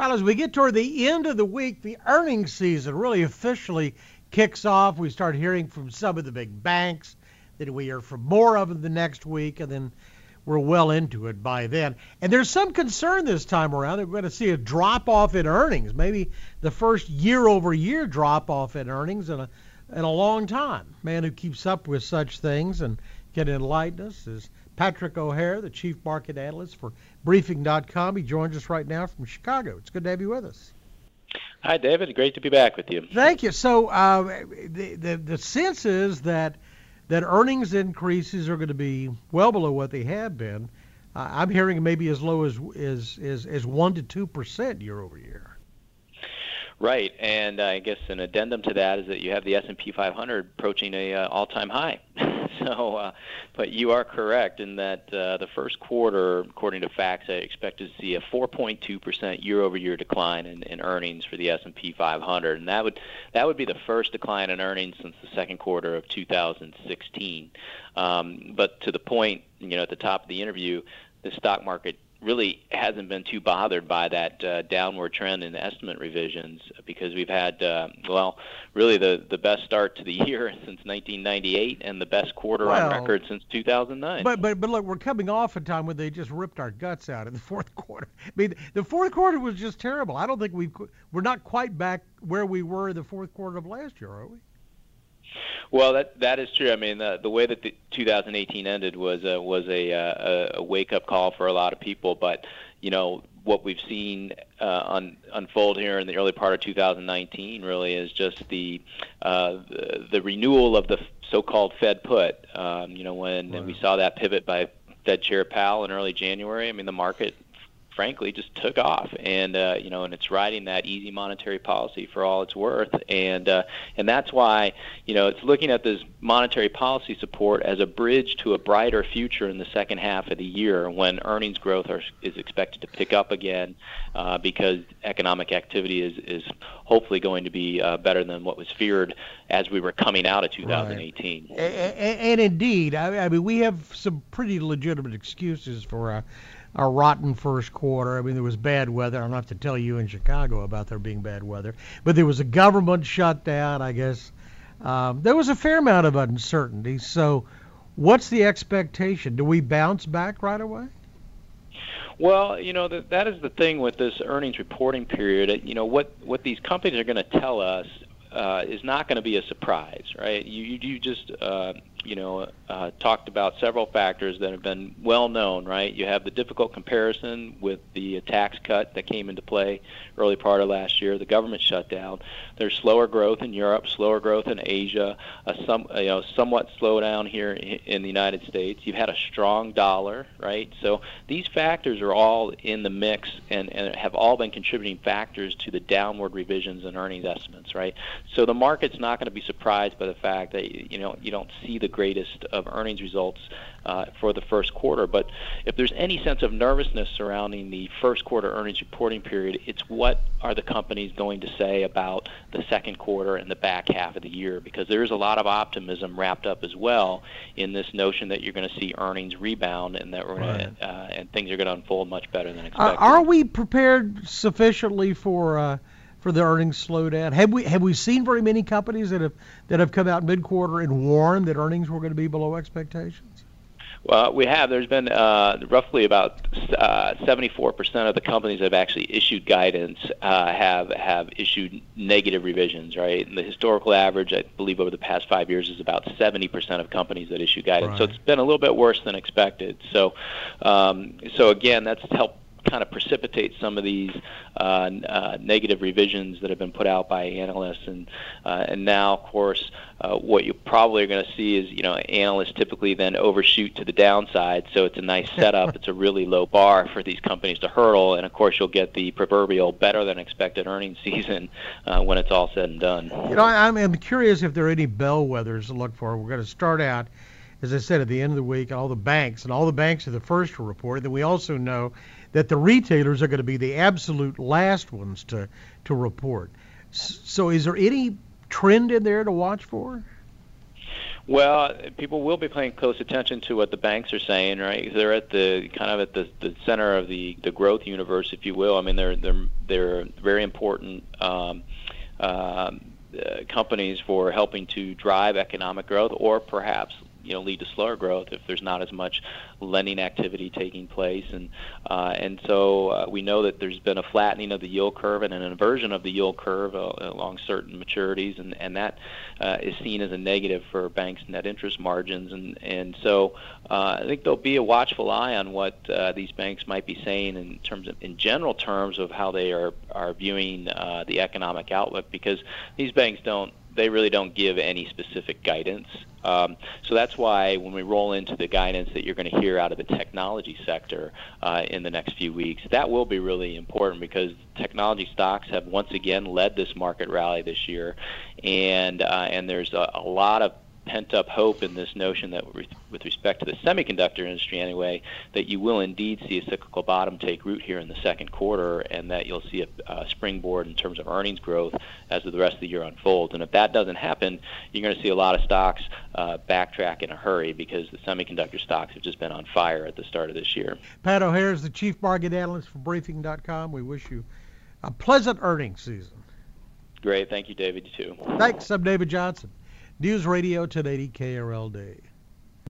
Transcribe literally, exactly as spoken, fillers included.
Well, as we get toward the end of the week, the earnings season really officially kicks off. We start hearing from some of the big banks, then we hear from more of them the next week, and then we're well into it by then. And there's some concern this time around that we're going to see a drop-off in earnings, maybe the first year-over-year drop-off in earnings in a, in a long time. Man who keeps up with such things and can enlighten us is Patrick O'Hare, the chief market analyst for Briefing dot com. He joins us right now from Chicago. It's good to have you with us. Hi, David. Great to be back with you. Thank you. So uh, the, the the sense is that that earnings increases are going to be well below what they have been. Uh, I'm hearing maybe as low as as as, as one to two percent year over year. Right, and uh, I guess an addendum to that is that you have the S and P five hundred approaching a uh, all-time high. so, uh, but you are correct in that uh, the first quarter, according to facts, I expect to see a four point two percent year-over-year decline in, in earnings for the S and P five hundred, and that would that would be the first decline in earnings since the second quarter of two thousand sixteen. Um, but to the point, you know, at the top of the interview, the stock market really hasn't been too bothered by that uh, downward trend in estimate revisions because we've had, uh, well, really the, the best start to the year since nineteen ninety-eight and the best quarter well, on record since two thousand nine. But but but look, we're coming off a time when they just ripped our guts out in the fourth quarter. I mean, the fourth quarter was just terrible. I don't think we've we're not quite back where we were in the fourth quarter of last year, are we? Well, that that is true. I mean, the, the way that the two thousand eighteen ended was a, was a, a, a wake-up call for a lot of people. But you know what we've seen uh, un, unfold here in the early part of two thousand nineteen really is just the uh, the, the renewal of the so-called Fed put. Um, you know, when right. we saw that pivot by Fed Chair Powell in early January. I mean, the market, frankly, just took off, and uh, you know, and it's riding that easy monetary policy for all it's worth, and uh, and that's why, you know, it's looking at this monetary policy support as a bridge to a brighter future in the second half of the year when earnings growth are, is expected to pick up again, uh, because economic activity is is hopefully going to be uh, better than what was feared as we were coming out of two thousand eighteen. Right. And, and, and indeed, I, I mean, we have some pretty legitimate excuses for Uh, a rotten first quarter. I mean, there was bad weather. I don't have to tell you in Chicago about there being bad weather. But there was a government shutdown, I guess. Um, there was a fair amount of uncertainty. So what's the expectation? Do we bounce back right away? Well, you know, that that is the thing with this earnings reporting period. You know, what, what these companies are going to tell us uh, is not going to be a surprise, right? You, you, you just... Uh, you know, uh, talked about several factors that have been well known, right? You have the difficult comparison with the tax cut that came into play early part of last year, the government shutdown. There's slower growth in Europe, slower growth in Asia, a some, you know, somewhat slowdown here in the United States. You've had a strong dollar, right? So these factors are all in the mix and, and have all been contributing factors to the downward revisions in earnings estimates, right? So the market's not going to be surprised by the fact that, you know, you don't see the greatest of earnings results uh, for the first quarter. But if there's any sense of nervousness surrounding the first quarter earnings reporting period, it's what are the companies going to say about the second quarter and the back half of the year, because there is a lot of optimism wrapped up as well in this notion that you're going to see earnings rebound and that we're going right. to, uh, and things are going to unfold much better than expected. Uh, are we prepared sufficiently for uh, for the earnings slowdown? Have we have we seen very many companies that have that have come out mid-quarter and warned that earnings were going to be below expectations? Well, we have. There's been uh, roughly about uh, seventy-four percent of the companies that have actually issued guidance uh, have have issued negative revisions, right? And the historical average, I believe, over the past five years is about seventy percent of companies that issue guidance. Right. So it's been a little bit worse than expected. So, um, so again, that's helped kind of precipitate some of these uh, uh, negative revisions that have been put out by analysts, and uh, and now, of course, uh, what you probably are going to see is, you know, analysts typically then overshoot to the downside, so it's a nice setup. It's a really low bar for these companies to hurdle, and of course, you'll get the proverbial better than expected earnings season uh, when it's all said and done. You know, I'm, I'm curious if there are any bellwethers to look for. We're going to start out, as I said, at the end of the week, all the banks, and all the banks are the first to report. Then we also know that the retailers are going to be the absolute last ones to to report. So is there any trend in there to watch for? Well, people will be paying close attention to what the banks are saying, right? They're at the kind of at the, the center of the, the growth universe, if you will. I mean, they're they're they're very important um, uh, companies for helping to drive economic growth, or perhaps you know lead to slower growth if there's not as much lending activity taking place. And uh, and so uh, we know that there's been a flattening of the yield curve and an inversion of the yield curve uh, along certain maturities, and and that uh, is seen as a negative for banks' net interest margins. And and so uh, I think there'll be a watchful eye on what uh, these banks might be saying in terms of, in general terms, of how they are are viewing uh, the economic outlook, because these banks don't they really don't give any specific guidance. Um, so that's why when we roll into the guidance that you're going to hear out of the technology sector uh, in the next few weeks, that will be really important, because technology stocks have once again led this market rally this year, and uh, and there's a, a lot of pent-up hope in this notion that with respect to the semiconductor industry anyway, that you will indeed see a cyclical bottom take root here in the second quarter, and that you'll see a, a springboard in terms of earnings growth as the rest of the year unfolds. And if that doesn't happen, you're going to see a lot of stocks uh, backtrack in a hurry, because the semiconductor stocks have just been on fire at the start of this year. Pat O'Hare is the Chief Market Analyst for Briefing dot com. We wish you a pleasant earnings season. Great. Thank you, David. You too. Thanks. I'm David Johnson. News Radio ten eighty K R L D.